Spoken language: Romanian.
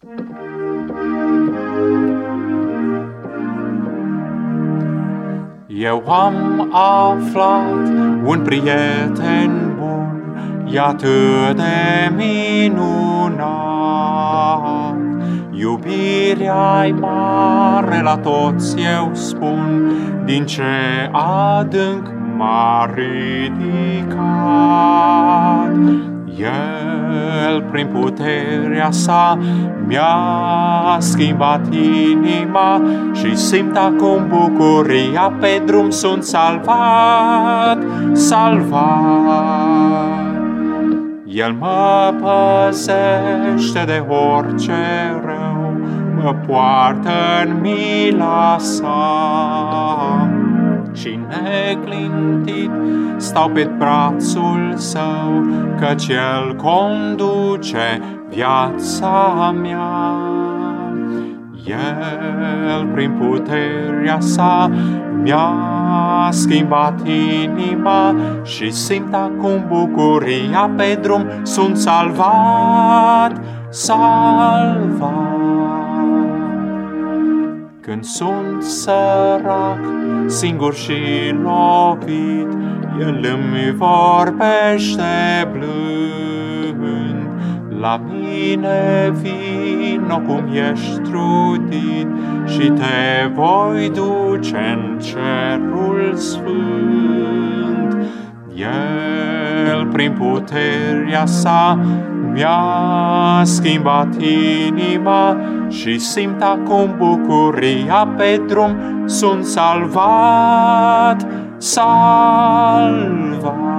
Eu am aflat un prieten bun, e atât de minunat. Iubirea-i mare, la toți eu spun, din ce adânc m-a ridicat. El, prin puterea sa, mi-a schimbat inima și simt acum bucuria, pe drum sunt salvat. El mă păzește de orice rău, mă poartă în mila sa și neclintit stau pe brațul său, căci El conduce viața mea. El, prin puterea sa, mi-a schimbat inima și simt acum bucuria, pe drum sunt salvat. Când sunt sărac, singur și lovit, El îmi vorbește blând. La mine vino cum ești trudit și te voi duce în cerul sfânt. El, prin puterea sa, mi-a schimbat inima și simt acum bucuria, pe drum sunt salvat.